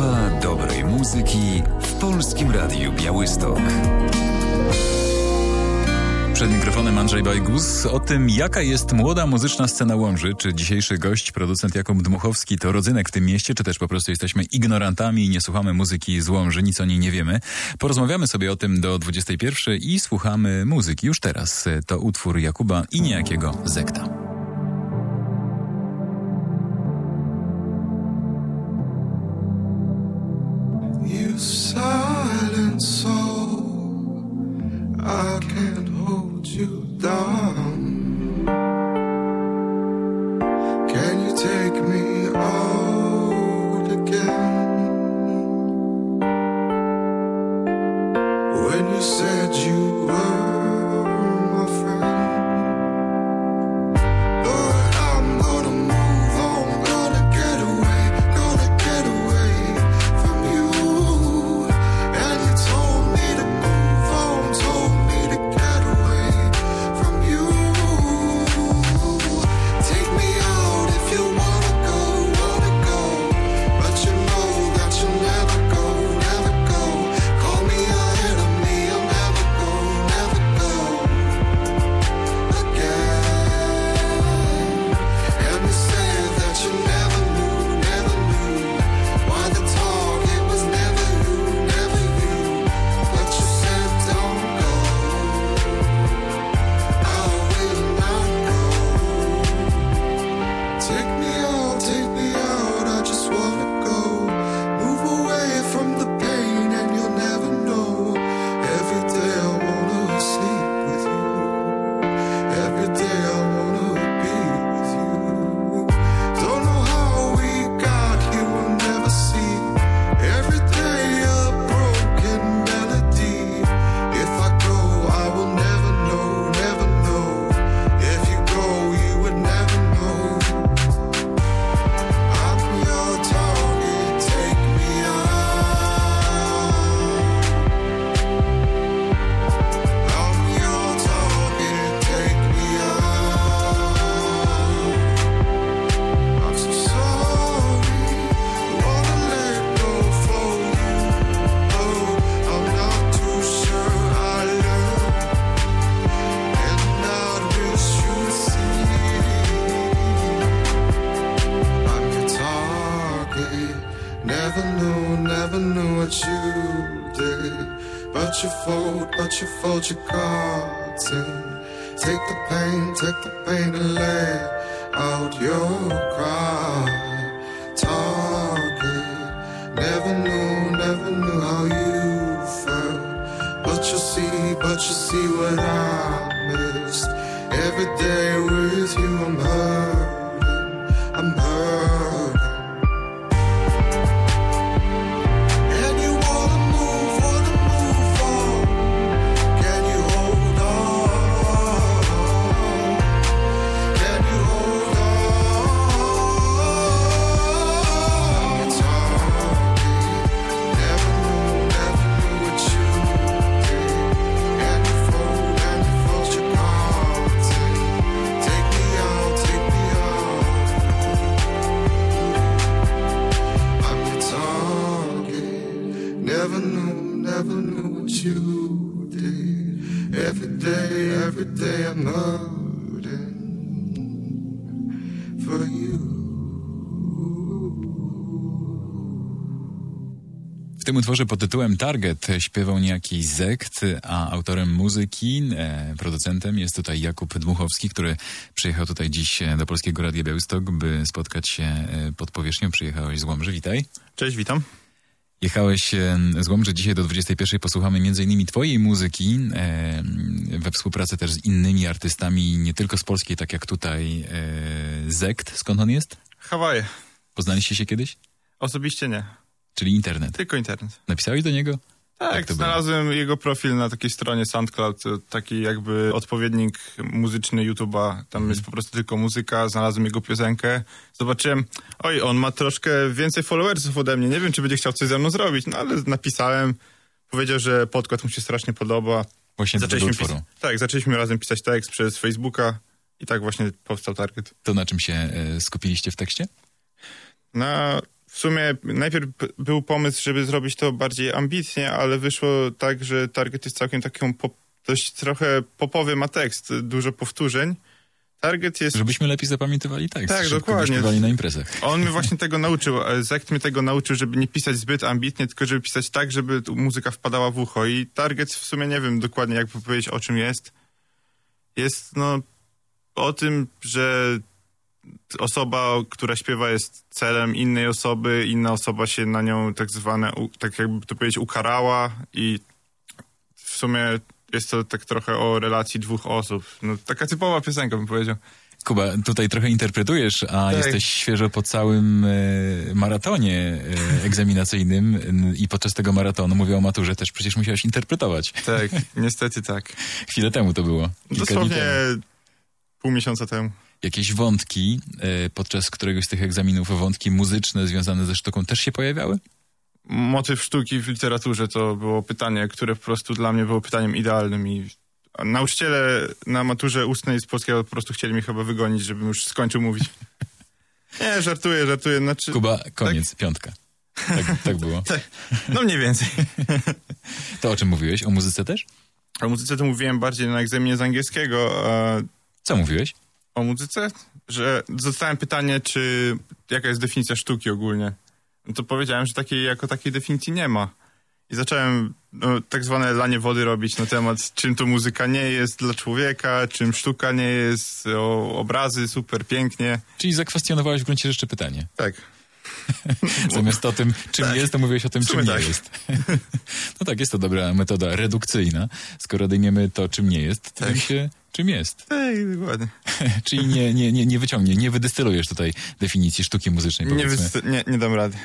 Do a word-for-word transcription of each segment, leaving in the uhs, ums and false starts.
Strefa dobrej muzyki w Polskim Radiu Białystok. Przed mikrofonem Andrzej Bajgus. O tym, jaka jest młoda muzyczna scena Łomży, czy dzisiejszy gość, producent Jakub Dmuchowski, to rodzynek w tym mieście, czy też po prostu jesteśmy ignorantami i nie słuchamy muzyki z Łomży, nic o niej nie wiemy. Porozmawiamy sobie o tym do dwudziestej pierwszej i słuchamy muzyki już teraz. To utwór Jakuba i niejakiego Zekta. You silent soul, I can't hold you down. Can you take me out again? When you said you were my friend, Lord, I'm gonna move on, gonna get away, gonna get away from you. And you told me to move on, told me to get away from you. Take me out if you wanna go, wanna go, but you know that you'll never go, never go. Call me a enemy, I'll never go, never go again. And you said that you never knew, never knew why the target was never you, never you. But you said don't go, I will not go. Take me out, take me out, I just wanna go. Move away from the pain and you'll never know. Every day I wanna sleep with you. Every day I wanna be with you. Don't know how we got here, we'll never see. Every day a broken melody. If I go, I will never know, never know. If you go, you would never know. I'm your target, take me out. I'm your target, take me out. I'm so sorry, wanna let go for you. Oh, I'm not too sure I learned, and not wish you see. I'm your target. Never knew, never knew what you did. But you fold, but you fold your cards in. Take the pain, take the pain and let out your cry. Target. Never knew, never knew how you felt. But you see, but you see what I missed. Every day with you I'm hurting, I'm hurting. And you wanna move, wanna move on. Can you hold on? Can you hold on? It's hard. Never knew, never knew what you did. And you fold, and you fold your cards in. Take me out, take me out. I'm your target. Never knew, never knew what you did. Every day, every day I'm hurting for you. W tym utworze pod tytułem Target śpiewał niejaki Zekt, a autorem muzyki, e, producentem jest tutaj Jakub Dmuchowski, który przyjechał tutaj dziś do Polskiego Radia Białystok, by spotkać się e, pod powierzchnią. Przyjechałeś z Łomży, witaj. Cześć, witam. Jechałeś e, z Łomży dzisiaj do dwudziestej pierwszej. Posłuchamy między innymi twojej muzyki, e, we współpracy też z innymi artystami, nie tylko z Polski, tak jak tutaj e, Zekt. Skąd on jest? Hawaje. Poznaliście się kiedyś? Osobiście nie. Czyli internet. Tylko internet. Napisałeś do niego? Tak, Jak to znalazłem było? Jego profil na takiej stronie SoundCloud, taki jakby odpowiednik muzyczny YouTube'a. Tam Mhm. jest po prostu tylko muzyka, znalazłem jego piosenkę. Zobaczyłem, oj, on ma troszkę więcej followersów ode mnie, nie wiem, czy będzie chciał coś ze mną zrobić, no ale napisałem, powiedział, że podkład mu się strasznie podoba. Właśnie do tego zaczęliśmy utworu. pis- Tak, zaczęliśmy razem pisać tekst przez Facebooka i tak właśnie powstał Target. To na czym się e, skupiliście w tekście? Na, w sumie najpierw był pomysł, żeby zrobić to bardziej ambitnie, ale wyszło tak, że Target jest całkiem taką pop, dość trochę popowy ma tekst, dużo powtórzeń. Target jest... Żebyśmy lepiej zapamiętywali tekst. Tak, szybko dokładnie. Śpiewali na imprezach. On mnie właśnie tego nauczył. Zekt mnie tego nauczył, żeby nie pisać zbyt ambitnie, tylko żeby pisać tak, żeby muzyka wpadała w ucho. I Target w sumie nie wiem dokładnie, jak powiedzieć, o czym jest. Jest, no, o tym, że osoba, która śpiewa, jest celem innej osoby, inna osoba się na nią tak zwane, tak jakby to powiedzieć, ukarała i w sumie jest to tak trochę o relacji dwóch osób. No, taka typowa piosenka, bym powiedział. Kuba, tutaj trochę interpretujesz, a tak. Jesteś świeżo po całym e, maratonie e, egzaminacyjnym e, i podczas tego maratonu, mówię o maturze, też przecież musiałeś interpretować. Tak, niestety tak. Chwilę temu to było. Kilka Dosłownie dni temu. pół miesiąca temu. Jakieś wątki e, podczas któregoś z tych egzaminów, wątki muzyczne związane ze sztuką też się pojawiały? Motyw sztuki w literaturze to było pytanie, które po prostu dla mnie było pytaniem idealnym i nauczyciele na maturze ustnej z polskiego po prostu chcieli mnie chyba wygonić, żebym już skończył mówić. Nie, żartuję, żartuję. Znaczy, Kuba, koniec, tak? Piątka. Tak, tak było. Tak, no mniej więcej. To o czym mówiłeś? O muzyce też? O muzyce to mówiłem bardziej na egzaminie z angielskiego. A Co mówiłeś? o muzyce? Że dostałem pytanie, czy jaka jest definicja sztuki ogólnie. No to powiedziałem, że takiej jako takiej definicji nie ma. I zacząłem no, tak zwane lanie wody robić na temat, czym to muzyka nie jest dla człowieka, czym sztuka nie jest, o obrazy, super, pięknie. Czyli zakwestionowałeś w gruncie rzeczy pytanie. Tak. Zamiast o tym, czym tak. jest, to mówiłeś o tym, czym nie tak. jest. No tak, jest to dobra metoda redukcyjna. Skoro odejmiemy to, czym nie jest, to Tak. się czym jest. Tak, dokładnie. Czyli nie, nie, nie, nie wyciągnie, nie wydystylujesz tutaj definicji sztuki muzycznej, Nie, powiedzmy. wysty- nie, nie dam rady.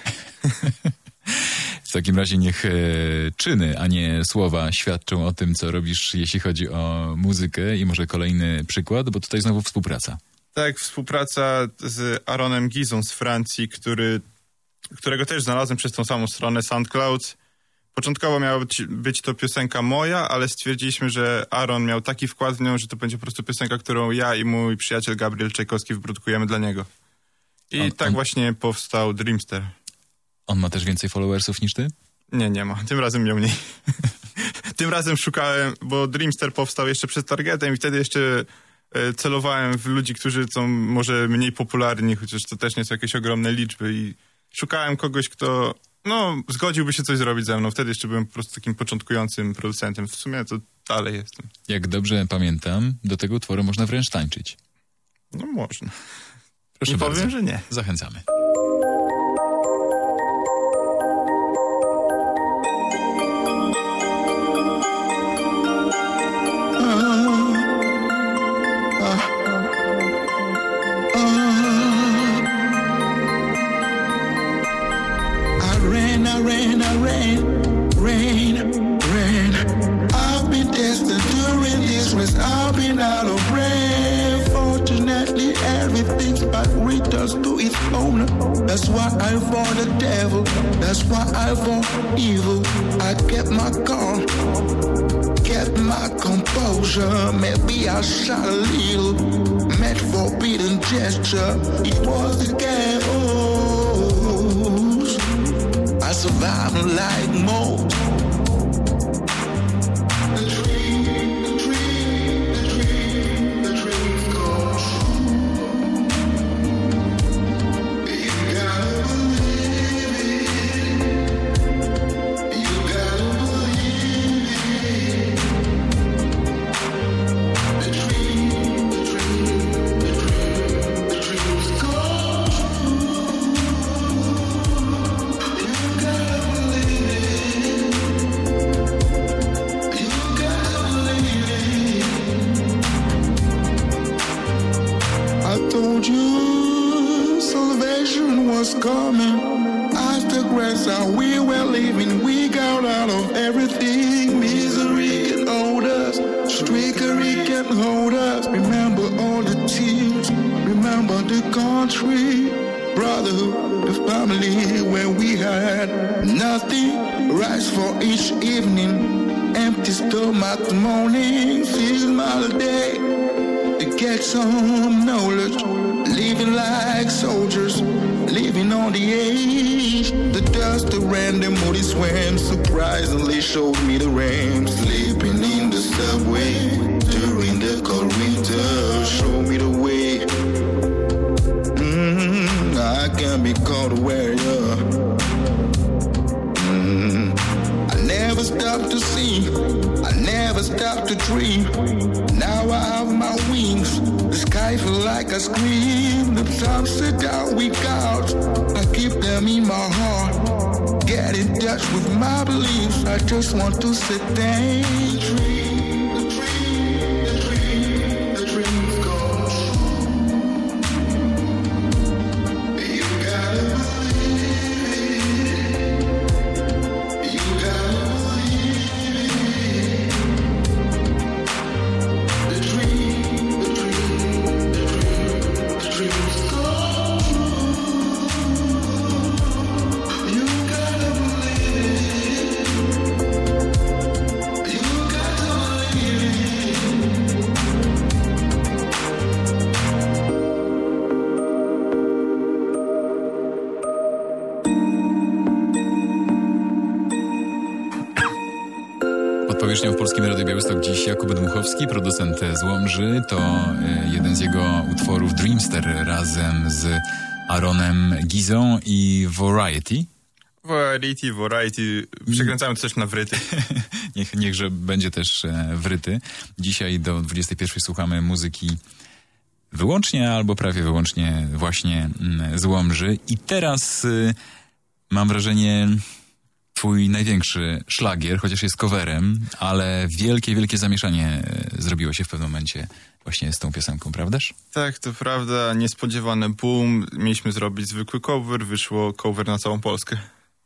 W takim razie niech e, czyny, a nie słowa świadczą o tym, co robisz, jeśli chodzi o muzykę. I może kolejny przykład, bo tutaj znowu współpraca. Tak, współpraca z Aaronem Gizą z Francji, który, którego też znalazłem przez tą samą stronę SoundCloud. Początkowo miała być, być to piosenka moja, ale stwierdziliśmy, że Aaron miał taki wkład w nią, że to będzie po prostu piosenka, którą ja i mój przyjaciel Gabriel Czajkowski wyprodukujemy dla niego. I On- tak on- właśnie powstał Dreamster. On ma też więcej followersów niż ty? Nie, nie ma. Tym razem miał mniej. Tym razem szukałem, bo Dreamster powstał jeszcze przed Targetem i wtedy jeszcze e, celowałem w ludzi, którzy są może mniej popularni, chociaż to też nie są jakieś ogromne liczby i szukałem kogoś, kto no, zgodziłby się coś zrobić ze mną. Wtedy jeszcze byłem po prostu takim początkującym producentem. W sumie to dalej jestem. Jak dobrze pamiętam, do tego utworu można wręcz tańczyć. No można. Proszę Nie bardzo. powiem, że nie. Zachęcamy. I ran, I ran, I ran, ran, ran. I've been destined during this race. I've been out of breath. Fortunately, everything's but returns to its owner. That's why I fought the devil. That's why I fought evil. I kept my calm, kept my composure. Maybe I shot a little, met forbidden gesture. It was the chaos. I survived like most. The dream, the dream, the dream, the dream goes true. You gotta believe it. You gotta believe it. The dream, the dream, the dream, the dreams go true. I told you salvation was coming. As the grass how we were living, we got out of everything. Misery can hold us, trickery can hold us. Remember all the tears, remember the country, brotherhood, the family where we had nothing. Rise for each evening, empty stomach morning, feel my day. To get some knowledge, living like soldiers, living on the edge. just a random moody swam. Surprisingly showed me the ramp. Sleeping in the subway during the cold winter. Show me the way. Mm-hmm, I can be called a warrior. Mm-hmm. I never stopped to see. I never stopped to dream. Now I have my wings. The sky feel like I scream. The sun sit down, weak out. I keep them in my heart. Get in touch with my beliefs. I just want to sit there and dream. The dream, the dream, the dream goes true. You gotta believe it. You gotta believe it. The dream, the dream, the dream, the dreams go true. You gotta believe it. You gotta believe it. Pod powierzchnią w Polskim Radiu Białystok dziś Jakub Dmuchowski, producent z Łomży. To y, jeden z jego utworów Dreamster razem z Aaronem Gizą i Variety. Variety, variety. Przekręcamy to też na wryty. Niech, niechże będzie też e, wryty. Dzisiaj do dwudziestej pierwszej słuchamy muzyki wyłącznie albo prawie wyłącznie właśnie mm, z Łomży. I teraz y, mam wrażenie twój największy szlagier, chociaż jest coverem, ale wielkie, wielkie zamieszanie e, zrobiło się w pewnym momencie właśnie z tą piosenką, prawdaż? Tak, to prawda. Niespodziewany boom. Mieliśmy zrobić zwykły cover. Wyszło cover na całą Polskę.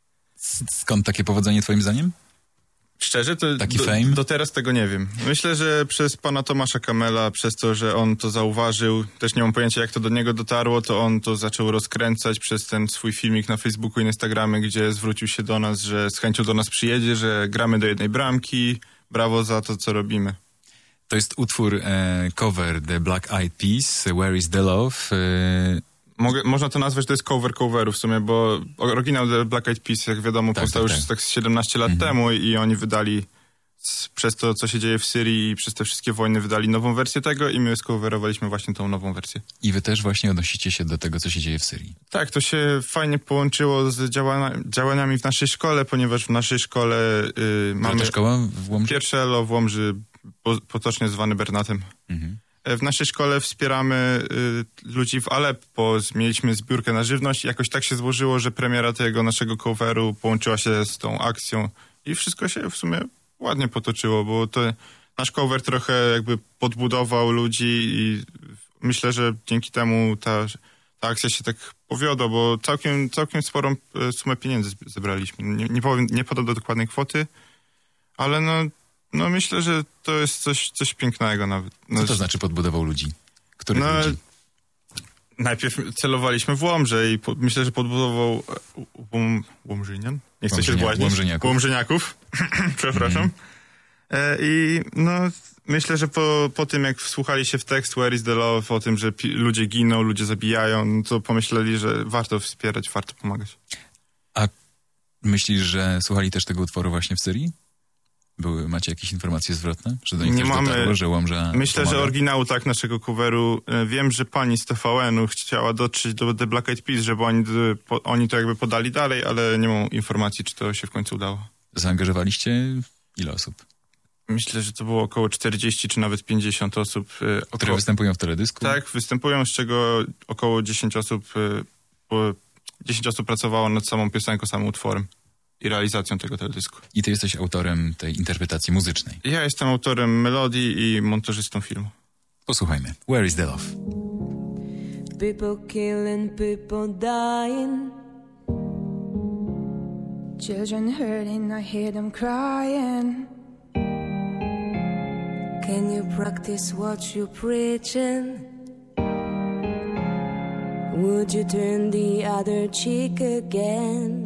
S- Skąd takie powodzenie twoim zdaniem? Szczerze, to Taki do, fame? do teraz tego nie wiem. Myślę, że przez pana Tomasza Kamela, przez to, że on to zauważył, też nie mam pojęcia, jak to do niego dotarło, to on to zaczął rozkręcać przez ten swój filmik na Facebooku i Instagramie, gdzie zwrócił się do nas, że z chęcią do nas przyjedzie, że gramy do jednej bramki, brawo za to, co robimy. To jest utwór e, cover The Black Eyed Peas, Where is the Love? E, Mogę, można to nazwać, to jest cover coveru w sumie, bo oryginał The Black Eyed Peas, jak wiadomo, Tak, powstał tak, już tak. tak z siedemnaście lat Mhm. temu i oni wydali z, przez to, co się dzieje w Syrii i przez te wszystkie wojny wydali nową wersję tego i my skoverowaliśmy właśnie tą nową wersję. I wy też właśnie odnosicie się do tego, co się dzieje w Syrii. Tak, to się fajnie połączyło z działania, działaniami w naszej szkole, ponieważ w naszej szkole y, Mamy mamy szkoła w Łomży? pierwsze Elo w Łomży, po, potocznie zwany Bernatem. Mhm. E, W naszej szkole wspieramy y, ludzi w Aleppo, mieliśmy zbiórkę na żywność i jakoś tak się złożyło, że premiera tego naszego coveru połączyła się z tą akcją i wszystko się w sumie ładnie potoczyło, bo to nasz cover trochę jakby podbudował ludzi i myślę, że dzięki temu ta, ta akcja się tak powiodła, bo całkiem, całkiem sporą e, sumę pieniędzy zb- zebraliśmy. Nie, nie powiem, nie podam do dokładnej kwoty, ale no, no myślę, że to jest coś, coś pięknego nawet. No, Co to znaczy podbudował ludzi? Których no, ludzi? najpierw celowaliśmy w Łomże i po, myślę, że podbudował e, łom, Łomżynian? Nie chcę się Łomżynia- zbłaźnić. Łomżyniaków. Łomżyniaków. Przepraszam. E, I no, myślę, że po, po tym, jak wsłuchali się w tekst Where is the Love, o tym, że pi- ludzie giną, ludzie zabijają, no to pomyśleli, że warto wspierać, warto pomagać. A myślisz, że słuchali też tego utworu właśnie w Syrii? Były, macie jakieś informacje zwrotne? Że do nich Nie też mamy- dotarło, że Łomża Myślę, pomaga? że oryginału tak naszego coveru. e, Wiem, że pani z T V N-u chciała dotrzeć do The Black Eyed Peas, żeby oni, d- po, oni to jakby podali dalej, ale nie mam informacji, czy to się w końcu udało. Zaangażowaliście ile osób? Myślę, że to było około czterdzieści czy nawet pięćdziesiąt osób. e, Które Około, występują w teledysku? tak, występują, z czego około dziesięć osób, e, po, dziesięć osób pracowało nad samą piosenką, samym utworem i realizacją tego teledysku. I ty jesteś autorem tej interpretacji muzycznej. Ja jestem autorem melodii i montażystą filmu. Posłuchajmy. Where is the love? People killing, people dying. Children hurting, I hear them crying. Can you practice what you're preaching? Would you turn the other cheek again?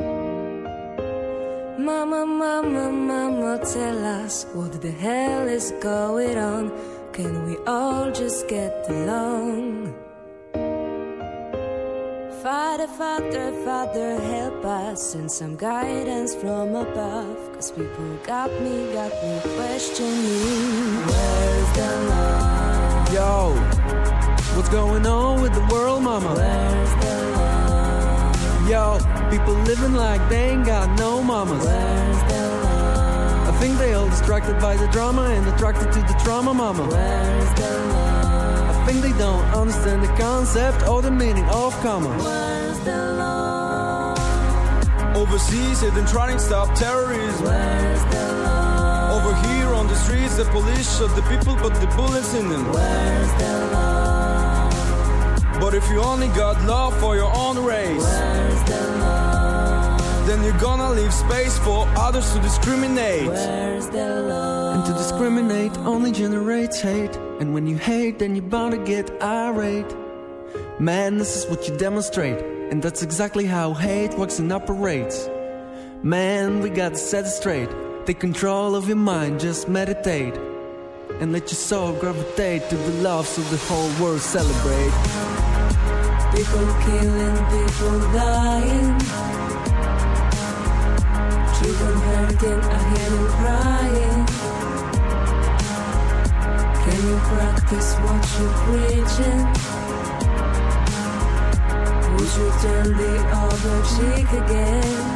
Mama, mama, mama, tell us what the hell is going on. Can we all just get along? Father, Father, Father, help us, send some guidance from above. Cause people got me, got me questioning, where's the love? Yo, what's going on with the world, mama? Where's the love? Yo, people living like they ain't got no mamas. Where's the love? I think they all distracted by the drama and attracted to the trauma, mama. Where's the love? I think they don't understand the concept or the meaning of karma. Where's the love? Overseas, they're trying to stop terrorism. Where's the love? Over here on the streets, the police shot the people, but the bullets in them. Where's the love? But if you only got love for your own race, Where's the love? then you're gonna leave space for others to discriminate. Where's the love? And to discriminate only generates hate. And when you hate, then you're bound to get irate. Man, this is what you demonstrate. And that's exactly how hate works and operates. Man, we gotta set it straight. Take control of your mind, just meditate. And let your soul gravitate to the love so the whole world celebrate. People killing, people dying, children hurting, I hear them crying. Can you practice what you're preaching? Would you turn the other cheek again?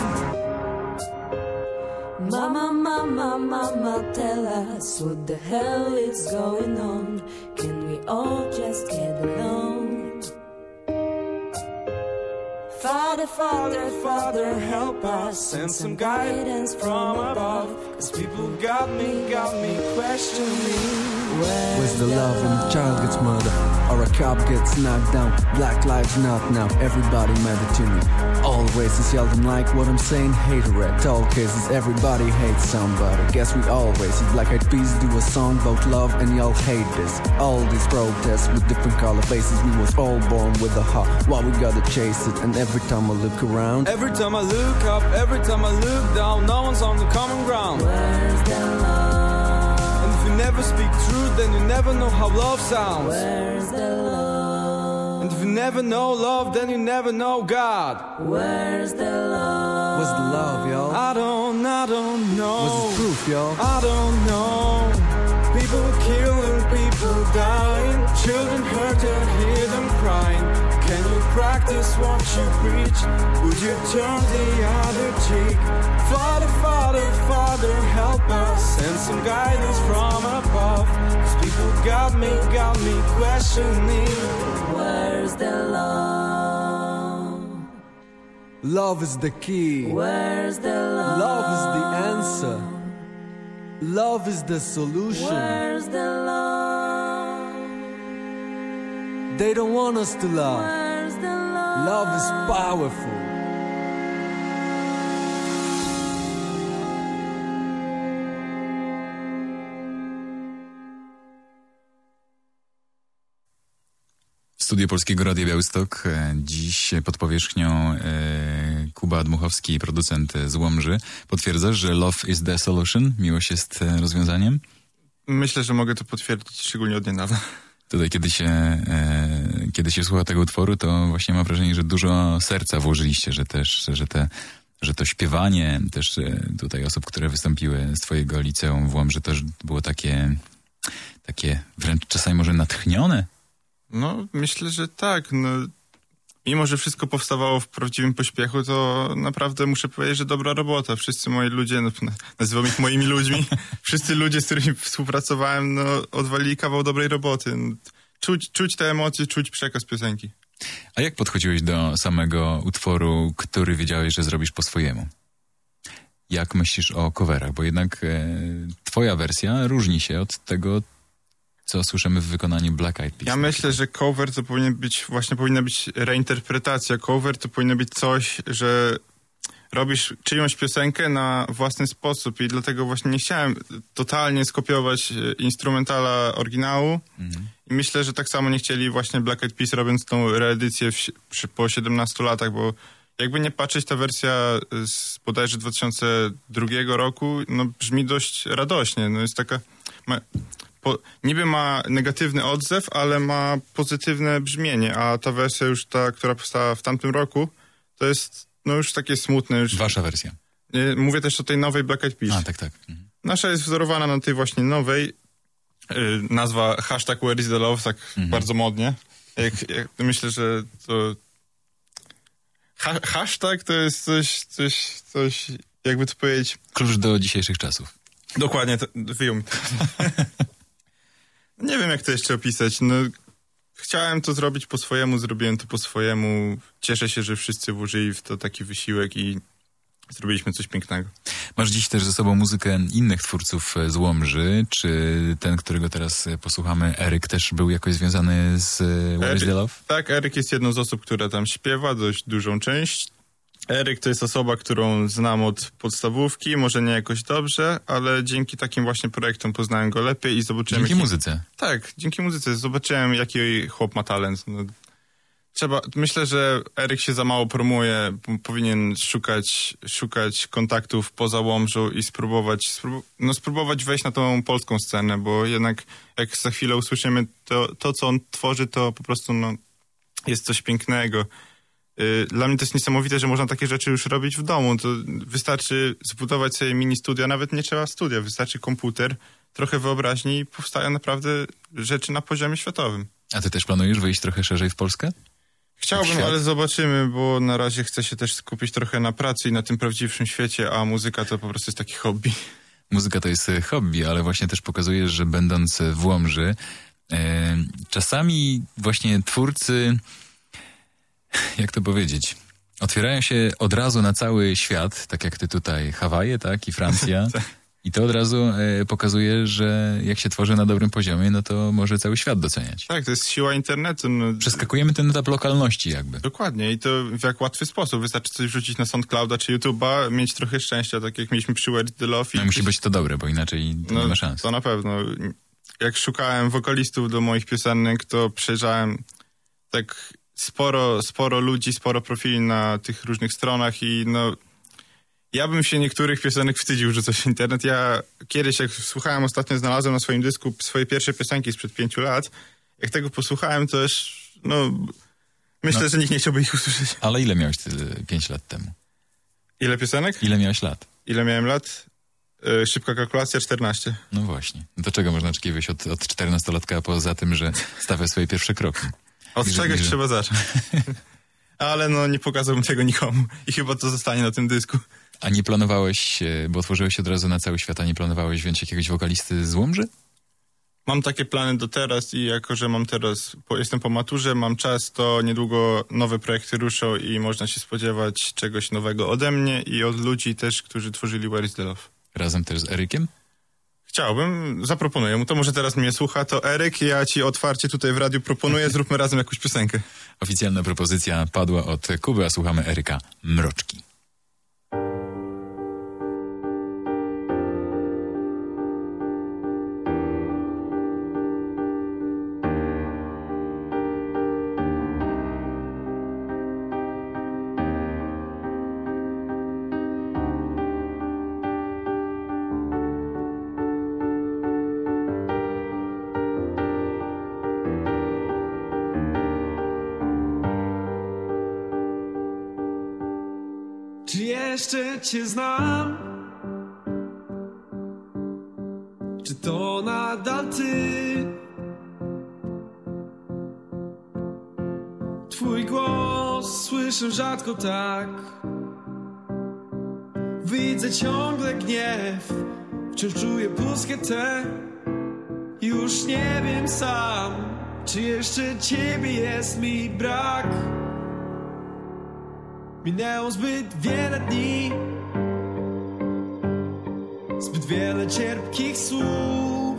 Mama, mama, mama, tell us what the hell is going on. Can we all just get along? Father, Father, Father, help us, send some guidance from above. Cause people got me, got me questioning, Where's the love when a child gets murdered or a cop gets knocked down? Black lives not now, everybody matter to me. All races yell them like what I'm saying, hater at all cases, everybody hates somebody. Guess we all races, Black Eyed Peas do a song about love and y'all hate this. All these protests with different color faces, we was all born with a heart, why we gotta chase it? And every time I look around, Every time I look up, every time I look down, no one's on the common ground. Where's the love? And if you never speak truth, then you never know how love sounds. Where's the love? And if you never know love, then you never know God. Where's the love? what's the love, y'all? I don't, I don't know. What's the proof, y'all? I don't know. People killing, people dying, children hurt and hear them crying. Can you practice what you preach? Would you turn the other cheek? Father, Father, Father, help us, send some guidance from above. Cause people got me, got me questioning. Where's the love? Love is the key. Where's the love? Love is the answer. Love is the solution. Where's the love? They don't want us to love. Where's the love? Love is powerful. Studio Polskiego Radia Białystok. Dziś pod powierzchnią e, Kuba Dmuchowski, producent z Łomży. Potwierdzasz, że love is the solution? Miłość jest rozwiązaniem? Myślę, że mogę to potwierdzić, szczególnie od niedawna. Tutaj, kiedy się, e, kiedy się słucha tego utworu, to właśnie mam wrażenie, że dużo serca włożyliście, że też, że te, że to śpiewanie też e, tutaj osób, które wystąpiły z twojego liceum w Łomży, też było takie, takie wręcz czasami może natchnione. No, myślę, że tak. No, mimo, że wszystko powstawało w prawdziwym pośpiechu, to naprawdę muszę powiedzieć, że dobra robota. Wszyscy moi ludzie, no, nazywam ich moimi ludźmi, wszyscy ludzie, z którymi współpracowałem, no, odwalili kawał dobrej roboty. Czuć, czuć te emocje, czuć przekaz piosenki. A jak podchodziłeś do samego utworu, który wiedziałeś, że zrobisz po swojemu? Jak myślisz o coverach? Bo jednak e, twoja wersja różni się od tego, co słyszymy w wykonaniu Black Eyed Peas. Ja myślę, że cover to powinien być, właśnie powinna być reinterpretacja. Cover to powinno być coś, że robisz czyjąś piosenkę na własny sposób i dlatego właśnie nie chciałem totalnie skopiować instrumentala oryginału. Mhm. I myślę, że tak samo nie chcieli właśnie Black Eyed Peas, robiąc tą reedycję w, przy, po siedemnastu latach, bo jakby nie patrzeć, ta wersja z bodajże dwa tysiące drugiego roku, no brzmi dość radośnie. No jest taka... Ma, po, niby ma negatywny odzew, ale ma pozytywne brzmienie, a ta wersja już ta, która powstała w tamtym roku, to jest no już takie smutne. Już. Wasza wersja. Nie, mówię też o tej nowej Black Eyed Peas. A, tak, tak. Mhm. Nasza jest wzorowana na tej właśnie nowej. Yy, nazwa hashtag Where is the Love, tak mhm. bardzo modnie. Jak, jak, myślę, że to... Ha, hashtag to jest coś, coś, coś, jakby to powiedzieć... Klucz do dzisiejszych czasów. Dokładnie, to, wyjął mi. Nie wiem, jak to jeszcze opisać. No, chciałem to zrobić po swojemu, zrobiłem to po swojemu. Cieszę się, że wszyscy włożyli w to taki wysiłek i zrobiliśmy coś pięknego. Masz dziś też ze sobą muzykę innych twórców z Łomży. Czy ten, którego teraz posłuchamy, Eryk, też był jakoś związany z Where is the Love? Tak, Eryk jest jedną z osób, która tam śpiewa, dość dużą część. Eryk to jest osoba, którą znam od podstawówki, może nie jakoś dobrze, ale dzięki takim właśnie projektom poznałem go lepiej i zobaczyłem... Dzięki jaki... muzyce? Tak, dzięki muzyce. Zobaczyłem, jaki chłop ma talent. No, trzeba... Myślę, że Eryk się za mało promuje, powinien szukać, szukać kontaktów poza Łomżą i spróbować, sprób... no, spróbować wejść na tą polską scenę, bo jednak jak za chwilę usłyszymy to, to co on tworzy, to po prostu no, jest coś pięknego. Dla mnie to jest niesamowite, że można takie rzeczy już robić w domu. To wystarczy zbudować sobie mini studia, nawet nie trzeba studia, wystarczy komputer, trochę wyobraźni i powstają naprawdę rzeczy na poziomie światowym. A ty też planujesz wyjść trochę szerzej w Polskę? Chciałbym, ale zobaczymy, bo na razie chcę się też skupić trochę na pracy i na tym prawdziwym świecie, a muzyka to po prostu jest taki hobby. Muzyka to jest hobby, ale właśnie też pokazujesz, że będąc w Łomży, e, czasami właśnie twórcy... Jak to powiedzieć? Otwierają się od razu na cały świat, tak jak ty tutaj, Hawaje, tak, i Francja. I to od razu e, pokazuje, że jak się tworzy na dobrym poziomie, no to może cały świat doceniać. Tak, to jest siła internetu. No. Przeskakujemy ten etap lokalności jakby. Dokładnie i to w jak łatwy sposób. Wystarczy coś wrzucić na SoundClouda czy YouTube'a, mieć trochę szczęścia, tak jak mieliśmy przy Where is the Love. No, musi być to dobre, bo inaczej to no, nie ma szans. To na pewno. Jak szukałem wokalistów do moich piosenek, to przejrzałem tak... Sporo, sporo ludzi, sporo profili na tych różnych stronach i no... Ja bym się niektórych piosenek wstydził rzucać w internet. Ja kiedyś, jak słuchałem, ostatnio znalazłem na swoim dysku swoje pierwsze piosenki sprzed pięciu lat. Jak tego posłuchałem, to też, no... Myślę, no, że nikt nie chciałby ich usłyszeć. Ale ile miałeś ty pięć lat temu? Ile piosenek? Ile miałeś lat? Ile miałem lat? Yy, szybka kalkulacja, czternaście. No właśnie. No to czego można oczekiwać od, od czternastolatka poza tym, że stawia swoje pierwsze kroki? Od I czegoś że... trzeba zacząć. Ale no nie pokazałbym tego nikomu i chyba to zostanie na tym dysku. A nie planowałeś, bo otworzyłeś się od razu na cały świat, a nie planowałeś wziąć jakiegoś wokalisty z Łomży? Mam takie plany do teraz i jako, że mam teraz, po, jestem po maturze, mam czas, to niedługo nowe projekty ruszą i można się spodziewać czegoś nowego ode mnie i od ludzi też, którzy tworzyli Where is the Love. Razem też z Erykiem? Chciałbym, zaproponuję mu to, może teraz mnie słucha, to Eryk, ja ci otwarcie tutaj w radiu proponuję, zróbmy razem jakąś piosenkę. Oficjalna propozycja padła od Kuby, a słuchamy Eryka Mroczki. Czy jeszcze cię znam? Czy to nadal ty? Twój głos słyszę rzadko tak. Widzę ciągle gniew, wciąż czuję pustkę tę. Już nie wiem sam, czy jeszcze ciebie jest mi brak. Minęło zbyt wiele dni, zbyt wiele cierpkich słów.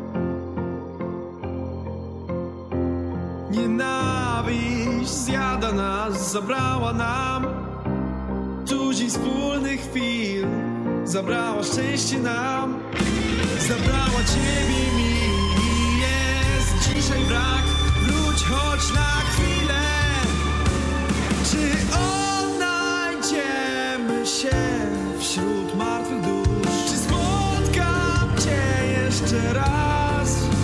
Nienawiść zjada nas, zabrała nam tuzin wspólnych chwil. Zabrała szczęście nam, zabrała ciebie mi. Jest dzisiaj brak, wróć choć na chwilę. Czy odnajdziemy się wśród martwych dusz? Czy spotkam cię jeszcze raz?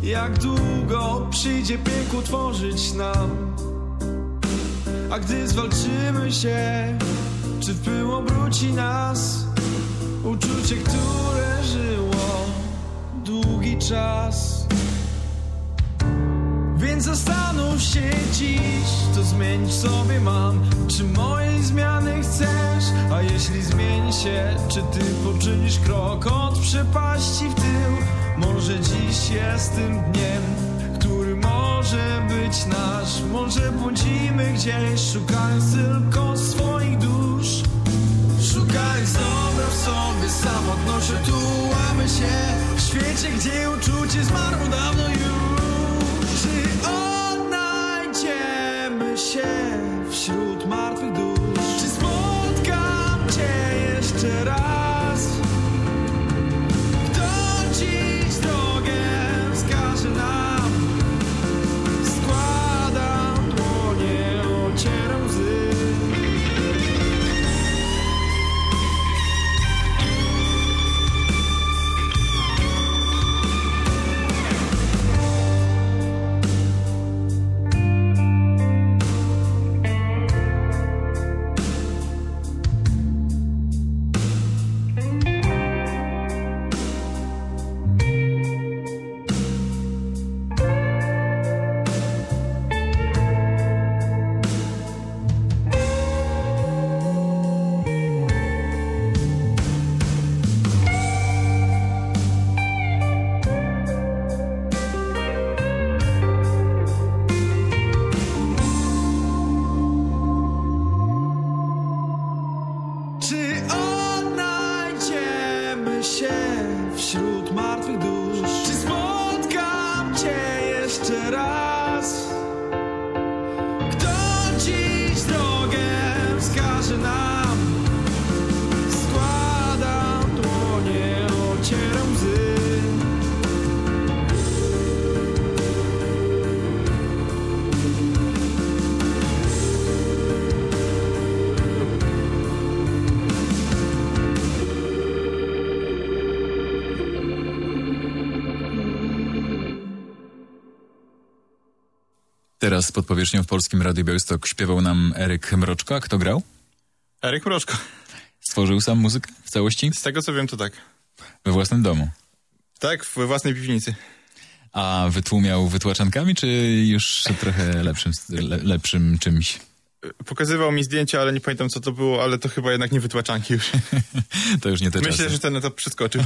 Jak długo przyjdzie piekło tworzyć nam? A gdy zwalczymy się, czy w pył obróci nas uczucie, które żyło długi czas? Więc zastanów się dziś, to zmienić sobie mam. Czy mojej zmiany chcesz? A jeśli zmieni się, czy ty poczynisz krok od przepaści w tył? Może dziś jest tym dniem, który może być nasz. Może błądzimy gdzieś, szukając tylko swoich dusz. Szukając dobra w sobie, samotnością tułamy się w świecie, gdzie uczucie zmarło dawno już. Czy odnajdziemy się wśród martwych dusz? Czy spotkam cię jeszcze raz? Kto dziś drogę wskaże nam? Składam dłonie, ocieram łzy. Teraz pod powierzchnią w Polskim Radiu Białystok śpiewał nam Eryk Mroczko. A kto grał? Eryk Mroczko. Stworzył sam muzykę w całości? Z tego co wiem, to tak. We własnym domu? Tak, we własnej piwnicy. A wytłumiał wytłaczankami, czy już trochę lepszym, le, lepszym czymś? Pokazywał mi zdjęcia, ale nie pamiętam co to było, ale to chyba jednak nie wytłaczanki już. To już nie te Myślę, czasy. że ten etap przeskoczył.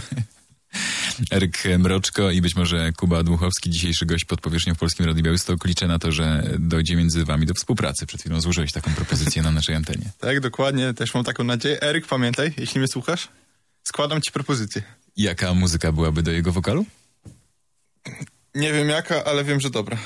Eryk Mroczko i być może Kuba Dmuchowski, dzisiejszy gość pod powierzchnią w Polskim Radiu Białystok. Liczę na to, że dojdzie między wami do współpracy. Przed chwilą złożyłeś taką propozycję na naszej antenie. Tak, dokładnie. Też mam taką nadzieję. Eryk, pamiętaj, jeśli mnie słuchasz, składam ci propozycję. Jaka muzyka byłaby do jego wokalu? Nie wiem jaka, ale wiem, że dobra.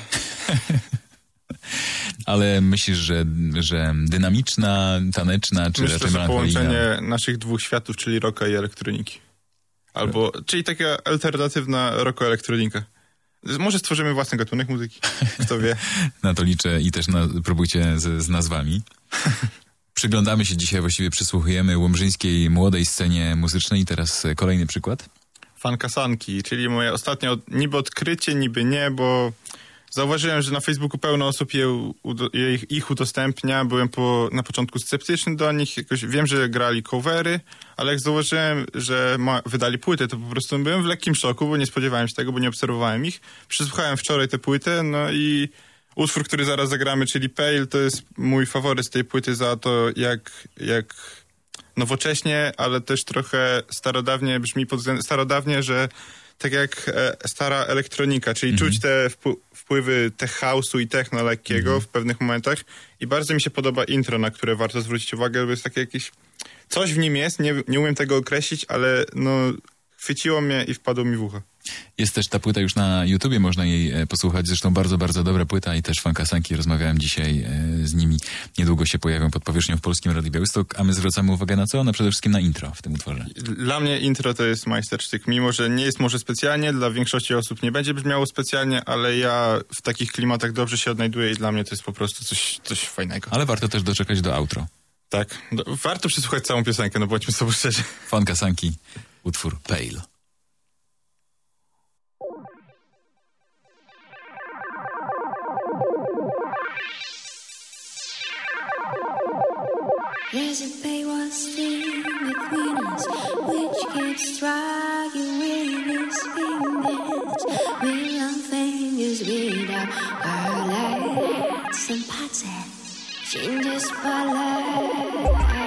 Ale myślisz, że, że dynamiczna, taneczna, czy Myślę, raczej że melancholijna? połączenie naszych dwóch światów, czyli rocka i elektroniki. Albo, czyli taka alternatywna rocko-elektronika. Może stworzymy własny gatunek muzyki, kto wie. Na to liczę i też na, próbujcie z, z nazwami. Przyglądamy się dzisiaj, właściwie przysłuchujemy łomżyńskiej młodej scenie muzycznej. I teraz kolejny przykład. Fankasanki, czyli moje ostatnie od, niby odkrycie, niby nie, bo zauważyłem, że na Facebooku pełno osób je, je, ich udostępnia. Byłem po, na początku sceptyczny do nich. Jakoś wiem, że grali covery, ale jak zauważyłem, że ma, wydali płytę, to po prostu byłem w lekkim szoku, bo nie spodziewałem się tego, bo nie obserwowałem ich. Przesłuchałem wczoraj tę płytę, no i utwór, który zaraz zagramy, czyli Pale, to jest mój faworyt z tej płyty za to, jak, jak nowocześnie, ale też trochę starodawnie brzmi pod względem, starodawnie, że tak jak e, stara elektronika, czyli mm-hmm. czuć te wpł- wpływy tech house'u i techno lekkiego mm-hmm. w pewnych momentach i bardzo mi się podoba intro, na które warto zwrócić uwagę, bo jest takie jakieś, coś w nim jest, nie, nie umiem tego określić, ale no chwyciło mnie i wpadło mi w ucho. Jest też ta płyta już na YouTubie, można jej e, posłuchać. Zresztą bardzo, bardzo dobra płyta i też fankasanki. Rozmawiałem dzisiaj e, z nimi. Niedługo się pojawią pod powierzchnią w Polskim Radiu Białystok, a my zwracamy uwagę na co? No przede wszystkim na intro w tym utworze. Dla mnie intro to jest majstersztyk. Mimo, że nie jest może specjalnie, dla większości osób nie będzie brzmiało specjalnie, ale ja w takich klimatach dobrze się odnajduję i dla mnie to jest po prostu coś, coś fajnego. Ale warto też doczekać do outro. Tak. Do, warto przesłuchać całą piosenkę, no bądźmy sobie szczerzy. Fankasanki, utwór Pale. There's a paywall thing between us, which keeps striking with its fingers. With long fingers without highlights and pattern changes spotlight.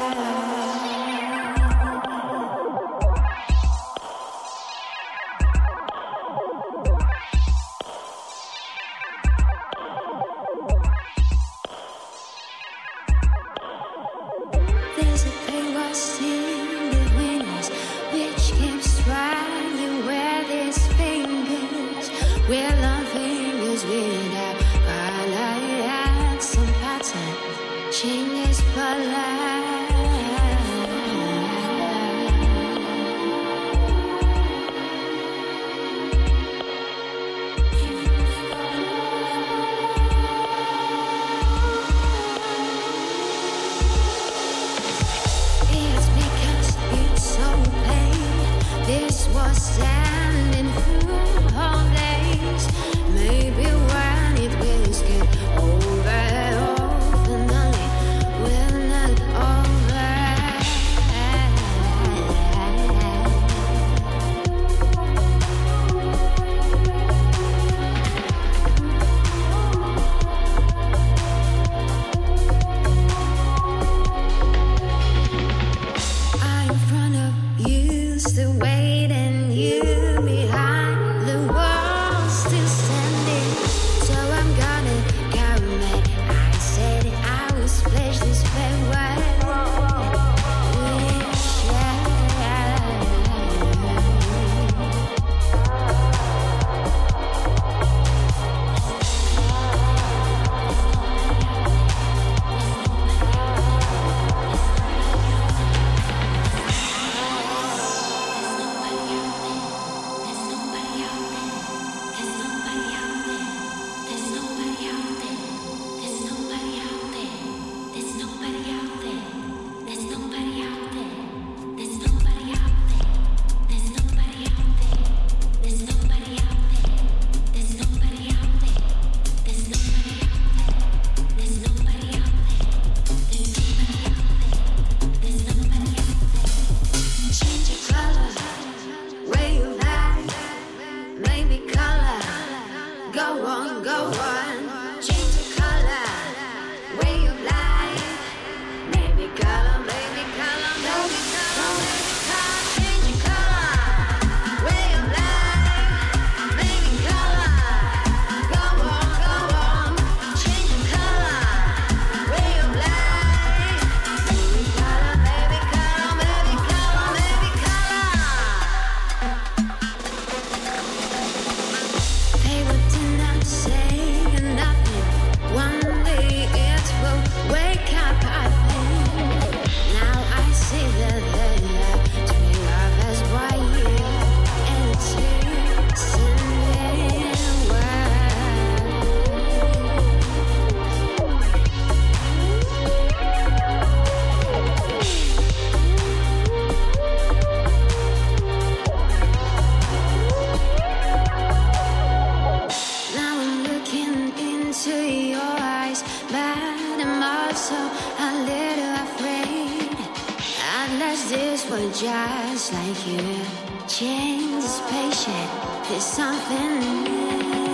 Just like you, change is patient. There's something new.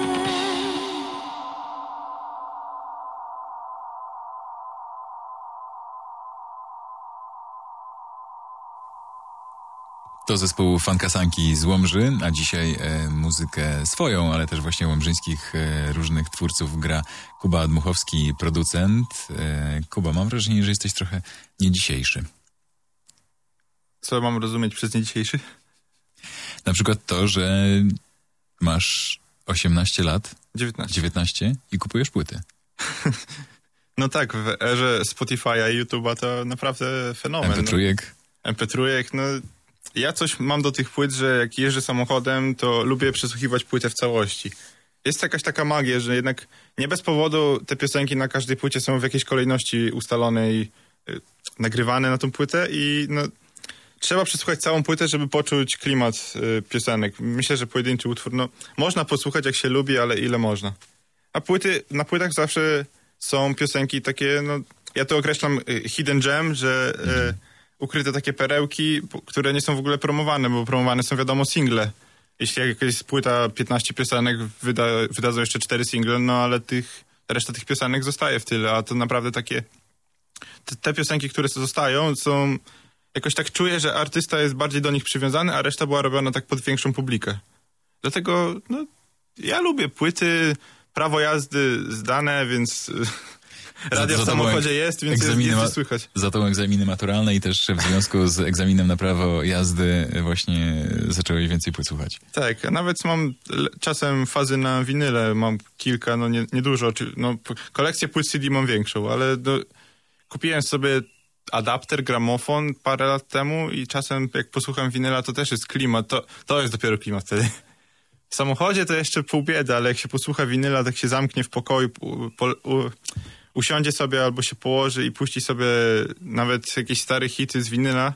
To zespół Funkasanki z Łomży, a dzisiaj e, muzykę swoją, ale też właśnie łomżyńskich e, różnych twórców gra Kuba Dmuchowski, producent. E, Kuba, mam wrażenie, że jesteś trochę nie dzisiejszy. Co mam rozumieć przez nie dzisiejszy? Na przykład to, że masz osiemnaście lat, dziewiętnaście, dziewiętnaście i kupujesz płyty. No tak, w erze Spotify'a i YouTube'a to naprawdę fenomen. em pe trzy. No, em pe trzy, no ja coś mam do tych płyt, że jak jeżdżę samochodem, to lubię przesłuchiwać płytę w całości. Jest jakaś taka magia, że jednak nie bez powodu te piosenki na każdej płycie są w jakiejś kolejności ustalonej, y, nagrywane na tą płytę i no trzeba przesłuchać całą płytę, żeby poczuć klimat y, piosenek. Myślę, że pojedynczy utwór, no można posłuchać jak się lubi, ale ile można. A płyty, na płytach zawsze są piosenki takie, no ja to określam y, hidden gem, że y, Mhm. ukryte takie perełki, p- które nie są w ogóle promowane, bo promowane są wiadomo single. Jeśli jakaś płyta piętnaście piosenek, wyda, wydadzą jeszcze cztery single, no ale tych, reszta tych piosenek zostaje w tyle, a to naprawdę takie... Te, te piosenki, które zostają, są... Jakoś tak czuję, że artysta jest bardziej do nich przywiązany, a reszta była robiona tak pod większą publikę. Dlatego, no, ja lubię płyty, prawo jazdy zdane, więc radio za w tobą samochodzie jest, więc jest, egzaminy jest ma- gdzie słychać. Za tą egzaminy maturalne i też w związku z egzaminem na prawo jazdy właśnie zacząłeś więcej płyt słuchać. Tak, a nawet mam le- czasem fazy na winyle, mam kilka, no nie, niedużo, czy, no p- kolekcję płyt C D mam większą, ale do, kupiłem sobie adapter, gramofon parę lat temu i czasem jak posłucham winyla, to też jest klimat, to, to jest dopiero klimat wtedy. W samochodzie to jeszcze pół biedy, ale jak się posłucha winyla, tak się zamknie w pokoju, u, po, u, usiądzie sobie albo się położy i puści sobie nawet jakieś stare hity z winyla.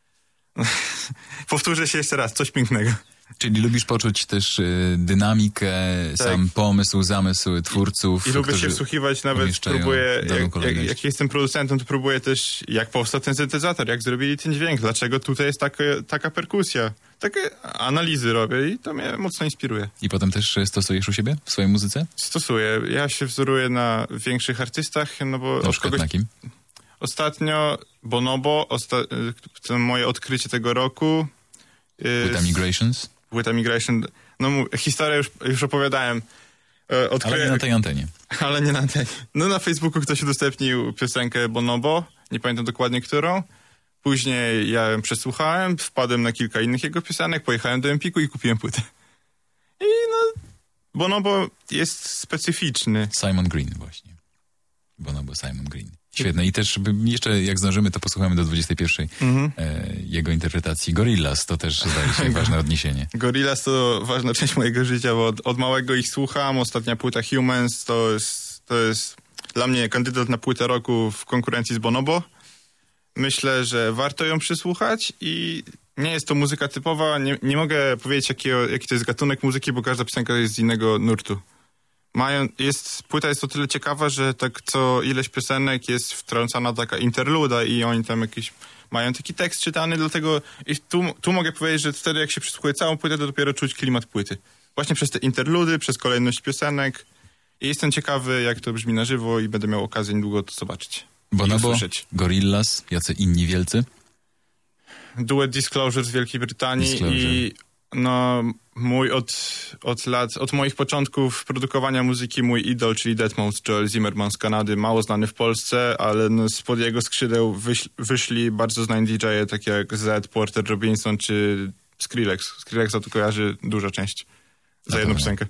Powtórzę się jeszcze raz, coś pięknego. Czyli lubisz poczuć też y, dynamikę, Tak. sam pomysł, zamysł twórców. I lubię którzy się wsłuchiwać, nawet umieszczają próbuję, daną jak, jak, kolejność. jak jestem producentem, to próbuję też, jak powstał ten syntezator, jak zrobili ten dźwięk, dlaczego tutaj jest taka, taka perkusja. Takie analizy robię i to mnie mocno inspiruje. I potem też y, stosujesz u siebie w swojej muzyce? Stosuję. Ja się wzoruję na większych artystach, no bo Na od przykład kogoś... na kim? Ostatnio Bonobo, osta... to moje odkrycie tego roku. y, With Emigrations? With Emigration. No mu- historię już, już opowiadałem. E, Odkry... Ale nie na tej antenie. Ale nie na tej. No na Facebooku ktoś udostępnił piosenkę Bonobo, nie pamiętam dokładnie którą. Później ja ją przesłuchałem, wpadłem na kilka innych jego piosenek, pojechałem do Empiku i kupiłem płytę. I no, Bonobo jest specyficzny. Simon Green właśnie. Bonobo Simon Green. Świetne. I też by- jeszcze jak zdążymy, to posłuchamy do dwudziestej pierwszej Mhm. e, jego interpretacji Gorillaz. To też zdaje się ważne odniesienie. Gorillaz to ważna część mojego życia, bo od, od małego ich słucham. Ostatnia płyta Humans to jest, to jest dla mnie kandydat na płytę roku w konkurencji z Bonobo. Myślę, że warto ją przysłuchać i nie jest to muzyka typowa. Nie, nie mogę powiedzieć, jaki, jaki to jest gatunek muzyki, bo każda piosenka jest z innego nurtu. Mają, jest, płyta jest o tyle ciekawa, że tak co ileś piosenek jest wtrącana taka interluda i oni tam jakiś mają taki tekst czytany, dlatego i tu, tu mogę powiedzieć, że wtedy jak się przysłuchuje całą płytę, to dopiero czuć klimat płyty. Właśnie przez te interludy, przez kolejność piosenek i jestem ciekawy, jak to brzmi na żywo i będę miał okazję niedługo to zobaczyć. I Bonobo, usłyszeć. Gorillaz, jacy inni wielcy? Duet Disclosure z Wielkiej Brytanii Disclosure. i no mój od, od lat, od moich początków produkowania muzyki mój idol, czyli deadmau Joel Zimmerman z Kanady, mało znany w Polsce, ale no spod jego skrzydeł wyś, wyszli bardzo znani D J-e, takie jak Z, Porter Robinson czy Skrillex. Skrillexa to kojarzy duża część za jedną pewno. piosenkę.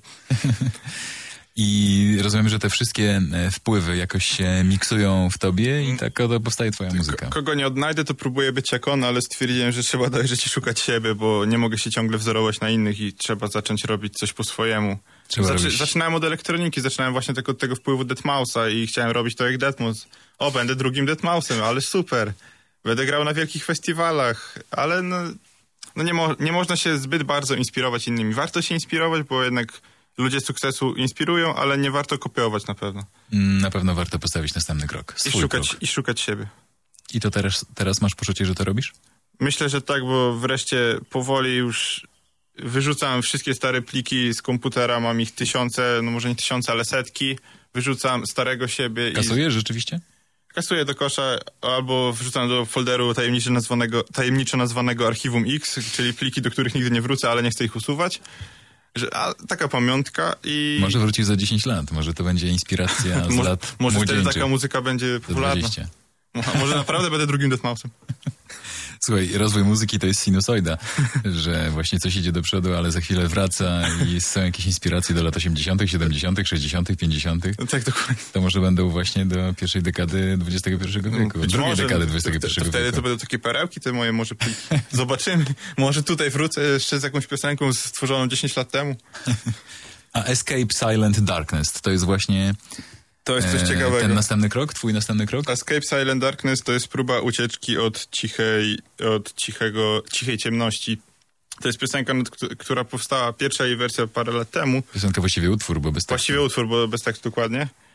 I rozumiem, że te wszystkie e, wpływy jakoś się miksują w tobie i tak oto powstaje twoja muzyka. Ko- kogo nie odnajdę, to próbuję być jak on, ale stwierdziłem, że trzeba dojrzeć i szukać siebie, bo nie mogę się ciągle wzorować na innych i trzeba zacząć robić coś po swojemu. Trzeba Zaczy- robić- Zaczynałem od elektroniki, zaczynałem właśnie tak od tego wpływu deadmau5a i chciałem robić to jak deadmau5. O, będę drugim deadmau5em, ale super. Będę grał na wielkich festiwalach, ale no, no nie, mo- nie można się zbyt bardzo inspirować innymi. Warto się inspirować, bo jednak ludzie sukcesu inspirują, ale nie warto kopiować na pewno. Mm, Na pewno warto postawić następny krok. I Swój szukać, krok. I szukać siebie. I to teraz, teraz masz poczucie, że to robisz? Myślę, że tak, bo wreszcie powoli już wyrzucam wszystkie stare pliki z komputera, mam ich tysiące, no może nie tysiące, ale setki. Wyrzucam starego siebie Kasujesz rzeczywiście? i kasuję do kosza albo wrzucam do folderu tajemniczo nazwanego, tajemniczo nazwanego Archiwum X, czyli pliki, do których nigdy nie wrócę, ale nie chcę ich usuwać. Że, a, taka pamiątka i... Może wrócisz za dziesięć lat, może to będzie inspiracja z może, lat może wtedy młodzieńczych. taka muzyka będzie Za popularna. dwadzieścia. A może naprawdę będę drugim deadmau5em. Słuchaj, rozwój muzyki to jest sinusoida, że właśnie coś idzie do przodu, ale za chwilę wraca i są jakieś inspiracje do lat osiemdziesiątych, siedemdziesiątych, sześćdziesiątych, pięćdziesiątych. No tak, dokładnie. To może będą właśnie do pierwszej dekady dwudziestego pierwszego wieku, Być drugiej może, dekady to- dwudziestego to, to pierwszego wtedy wieku. to będą takie perełki, te moje może pliki. Zobaczymy. Może tutaj wrócę jeszcze z jakąś piosenką stworzoną dziesięć lat temu. A Escape Silent Darkness to jest właśnie To jest coś e, ciekawego. ten następny krok, twój następny krok? Escape Silent Darkness to jest próba ucieczki od cichej, od cichego, cichej ciemności. To jest piosenka, nad któ- która powstała, pierwsza jej wersja parę lat temu. Piosenka właściwie utwór, bo bez tekstu. Właściwie utwór, bo bez tekstu dokładnie.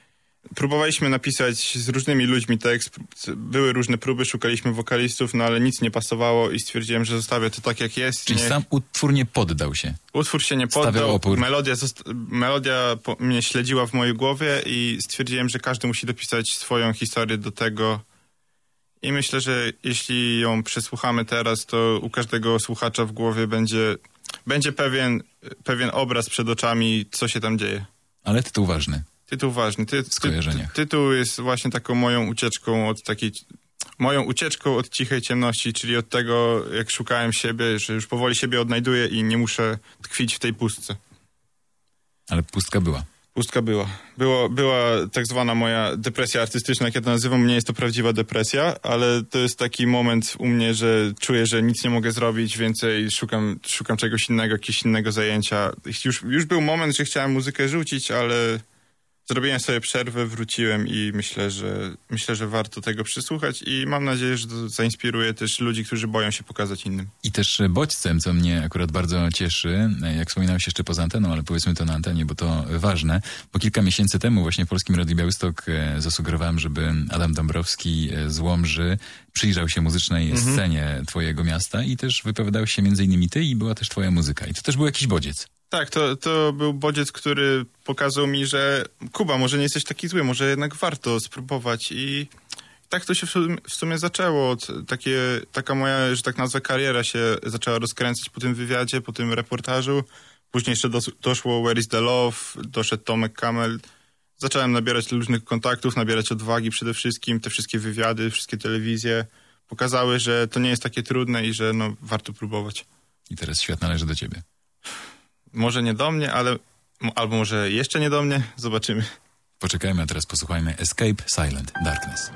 próbowaliśmy napisać z różnymi ludźmi tekst, były różne próby, szukaliśmy wokalistów, no ale nic nie pasowało i stwierdziłem, że zostawię to tak jak jest. Czyli Niech... sam utwór nie poddał się. Utwór się nie Stawiał poddał, opór. melodia, zosta- melodia po- mnie śledziła w mojej głowie i stwierdziłem, że każdy musi dopisać swoją historię do tego i myślę, że jeśli ją przesłuchamy teraz, to u każdego słuchacza w głowie będzie, będzie pewien, pewien obraz przed oczami, co się tam dzieje. Ale tytuł ważny. Tytuł ważny. Ty, ty, skojarzeniach. ty, tytuł jest właśnie taką moją ucieczką od takiej, moją ucieczką od cichej ciemności, czyli od tego, jak szukałem siebie, że już powoli siebie odnajduję i nie muszę tkwić w tej pustce. Ale pustka była. Pustka była. Było, była tak zwana moja depresja artystyczna, jak ja to nazywam. Nie jest to prawdziwa depresja, ale to jest taki moment u mnie, że czuję, że nic nie mogę zrobić więcej, szukam, szukam czegoś innego, jakiegoś innego zajęcia. Już, już był moment, że chciałem muzykę rzucić, ale zrobiłem sobie przerwę, wróciłem i myślę, że myślę, że warto tego przysłuchać i mam nadzieję, że to zainspiruje też ludzi, którzy boją się pokazać innym. I też bodźcem, co mnie akurat bardzo cieszy, jak wspominałeś jeszcze poza anteną, ale powiedzmy to na antenie, bo to ważne, bo kilka miesięcy temu właśnie w Polskim Radiu Białystok zasugerowałem, żeby Adam Dąbrowski z Łomży przyjrzał się muzycznej mhm. scenie twojego miasta i też wypowiadał się między innymi ty i była też twoja muzyka. I to też był jakiś bodziec. Tak, to, to był bodziec, który pokazał mi, że Kuba, może nie jesteś taki zły, może jednak warto spróbować i tak to się w sumie, w sumie zaczęło. Takie, taka moja, że tak nazwę, kariera się zaczęła rozkręcać po tym wywiadzie, po tym reportażu. Później jeszcze dos, doszło Where is the Love, doszedł Tomek Kamel. Zacząłem nabierać różnych kontaktów, nabierać odwagi przede wszystkim. Te wszystkie wywiady, wszystkie telewizje pokazały, że to nie jest takie trudne i że no, warto próbować. I teraz świat należy do ciebie. Może nie do mnie, ale albo może jeszcze nie do mnie. Zobaczymy. Poczekajmy, a teraz posłuchajmy Escape Silent Darkness.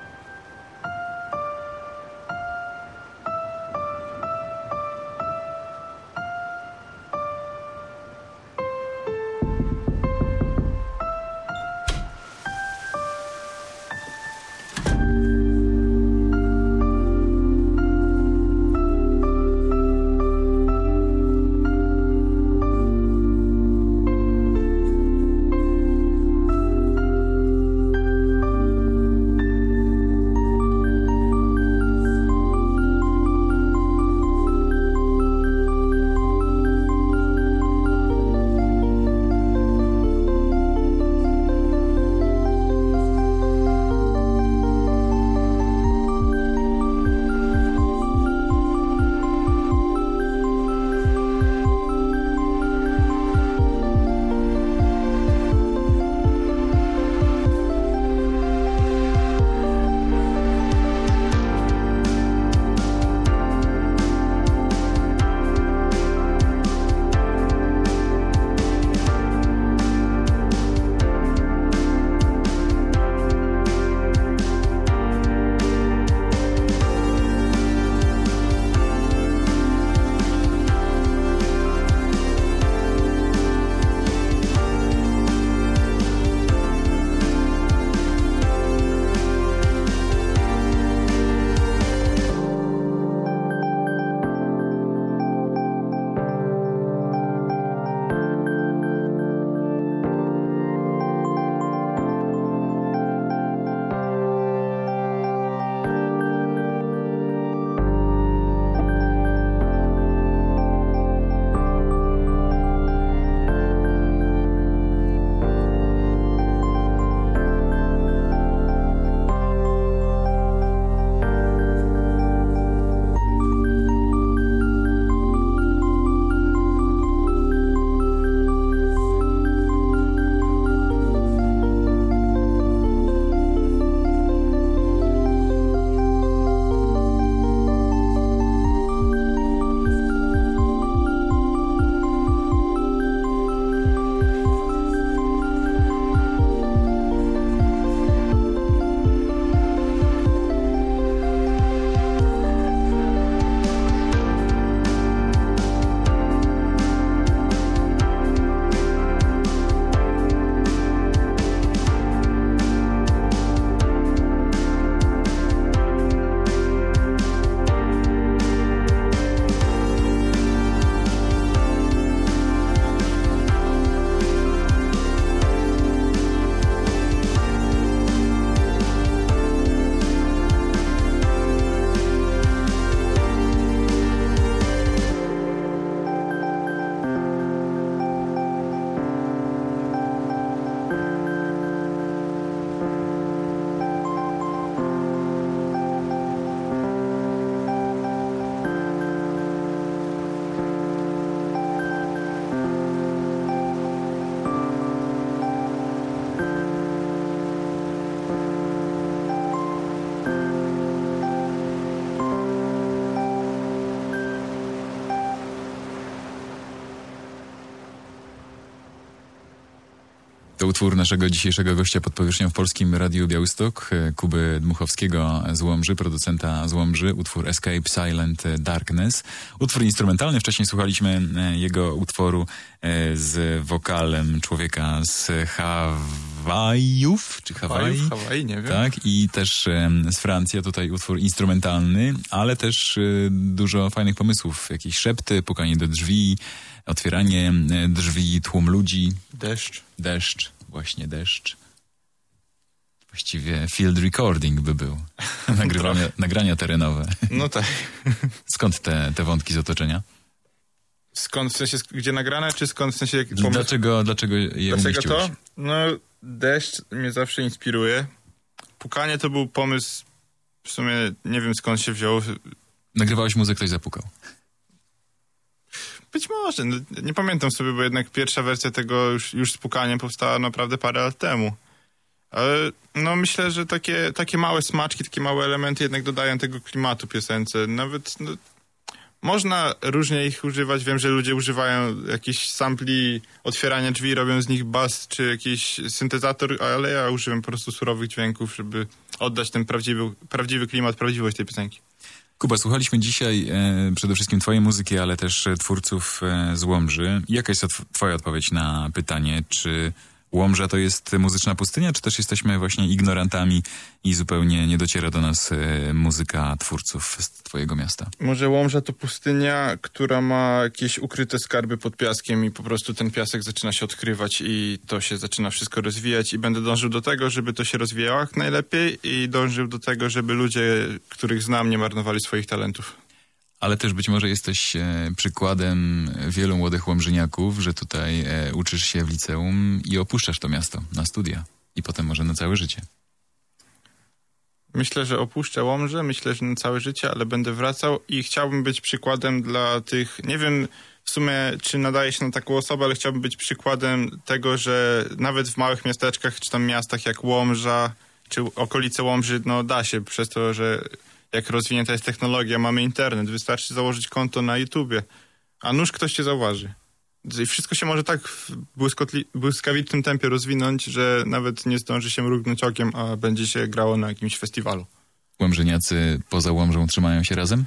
Thank To utwór naszego dzisiejszego gościa pod powierzchnią w Polskim Radiu Białystok, Kuby Dmuchowskiego z Łomży, producenta z Łomży, utwór Escape Silent Darkness. Utwór instrumentalny, wcześniej słuchaliśmy jego utworu z wokalem człowieka z Hawajów, czy Hawaii? Hawaii, nie wiem. Tak, i też z Francji, a tutaj utwór instrumentalny, ale też dużo fajnych pomysłów, jakieś szepty, pukanie do drzwi, otwieranie drzwi, tłum ludzi. Deszcz. Deszcz, właśnie deszcz. Właściwie field recording by był. Nagrywania, nagrania terenowe. No tak. Skąd te, te wątki z otoczenia? Skąd, w sensie, gdzie nagrane, czy skąd, w sensie... Jak Dlaczego, dlaczego je Dlaczego umieściłeś? to? No, deszcz mnie zawsze inspiruje. Pukanie to był pomysł, w sumie nie wiem skąd się wziął. Nagrywałeś muzykę, ktoś zapukał. Być może, no, nie pamiętam sobie, bo jednak pierwsza wersja tego już, już z pukaniem powstała naprawdę parę lat temu. Ale no myślę, że takie, takie małe smaczki, takie małe elementy jednak dodają tego klimatu piosence. Nawet no, można różnie ich używać. Wiem, że ludzie używają jakichś sampli otwierania drzwi, robią z nich bas czy jakiś syntezator, ale ja używam po prostu surowych dźwięków, żeby oddać ten prawdziwy, prawdziwy klimat, prawdziwość tej piosenki. Kuba, słuchaliśmy dzisiaj e, przede wszystkim twojej muzyki, ale też e, twórców e, z Łomży. Jaka jest tw- twoja odpowiedź na pytanie, czy Łomża to jest muzyczna pustynia, czy też jesteśmy właśnie ignorantami i zupełnie nie dociera do nas e, muzyka twórców z twojego miasta? Może Łomża to pustynia, która ma jakieś ukryte skarby pod piaskiem i po prostu ten piasek zaczyna się odkrywać i to się zaczyna wszystko rozwijać i będę dążył do tego, żeby to się rozwijało jak najlepiej i dążył do tego, żeby ludzie, których znam, nie marnowali swoich talentów. Ale też być może jesteś e, przykładem wielu młodych łomżyniaków, że tutaj e, uczysz się w liceum i opuszczasz to miasto na studia i potem może na całe życie. Myślę, że opuszczę Łomżę, myślę, że na całe życie, ale będę wracał i chciałbym być przykładem dla tych, nie wiem w sumie, czy nadaje się na taką osobę, ale chciałbym być przykładem tego, że nawet w małych miasteczkach, czy tam miastach jak Łomża, czy okolice Łomży, no da się przez to, że jak rozwinięta jest technologia, mamy internet, wystarczy założyć konto na YouTubie, a nuż ktoś cię zauważy. I wszystko się może tak w błyskotli- błyskawicznym tempie rozwinąć, że nawet nie zdąży się mrugnąć okiem, a będzie się grało na jakimś festiwalu. Łomżyniacy poza Łomżą trzymają się razem?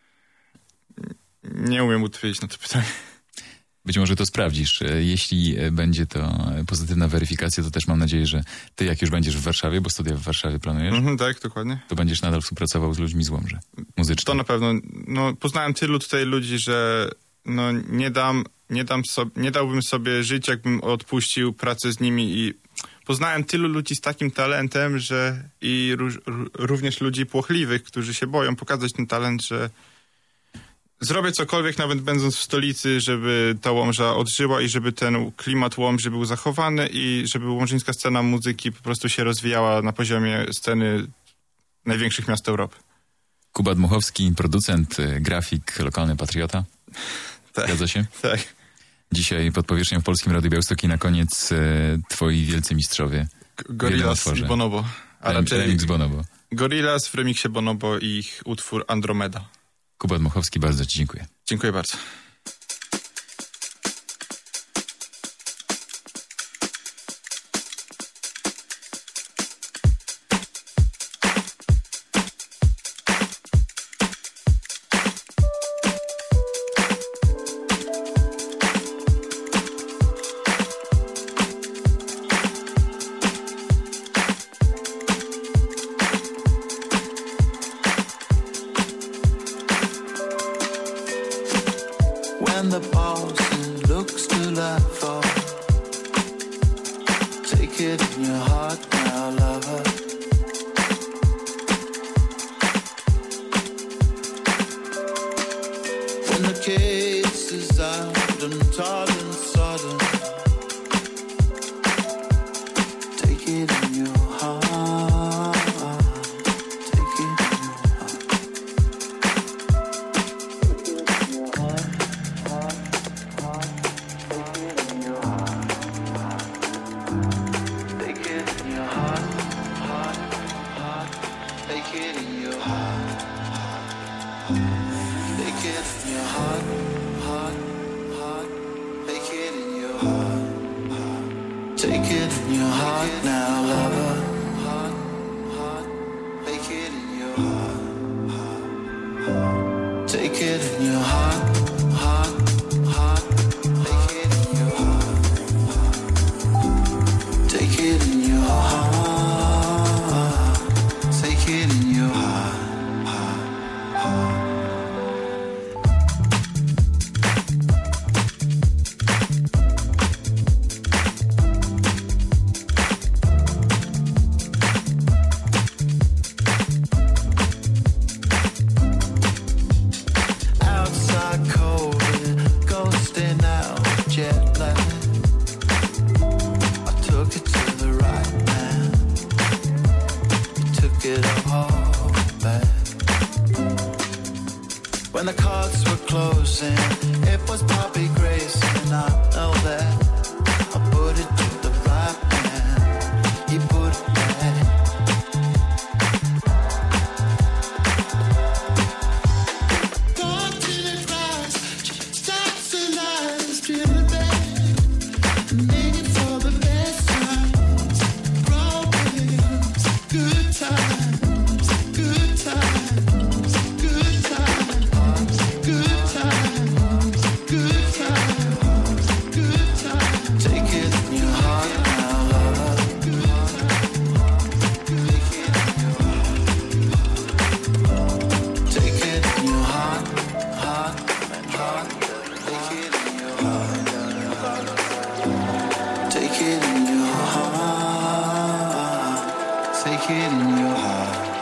Nie umiem odpowiedzieć na to pytanie. Być może to sprawdzisz. Jeśli będzie to pozytywna weryfikacja, to też mam nadzieję, że ty jak już będziesz w Warszawie, bo studia w Warszawie planujesz, Mhm, tak, dokładnie. to będziesz nadal współpracował z ludźmi z Łomży. Muzycznie. To na pewno. No, poznałem tylu tutaj ludzi, że no, nie dam, nie dam sobie, nie dałbym sobie żyć, jakbym odpuścił pracę z nimi i poznałem tylu ludzi z takim talentem, że i róż, r- również ludzi płochliwych, którzy się boją pokazać ten talent, że zrobię cokolwiek, nawet będąc w stolicy, żeby ta Łomża odżyła i żeby ten klimat Łomży był zachowany i żeby łomżyńska scena muzyki po prostu się rozwijała na poziomie sceny największych miast Europy. Kuba Dmuchowski, producent, grafik, lokalny patriota. Tak. Zgadza się? Tak. Dzisiaj pod powierzchnią w Polskim Radiu Białystok i na koniec e, twoi wielcy mistrzowie. G- Gorillaz i Bonobo. A Rem, raczej remix Bonobo. Gorillaz w remiksie Bonobo i ich utwór Andromeda. Kuba Dmuchowski, bardzo ci dziękuję. Dziękuję bardzo. Take it in your heart now, lover. Take it in your heart. Take it in your heart, heart, heart. Take it in your heart. Take it in your heart. Take it in your heart, heart, heart. When the cards were closing, it was Bobby Grace, and I know that I put it to the right man. He put it back. God didn't rise, stars and eyes, dreaming back, making for the best times, problems, good times, good times, good times. Good times, good times, good times. Take it in your heart now, lover. Take it in your heart, heart, and heart. Take it in your heart. Take it in your heart. Take it in your heart.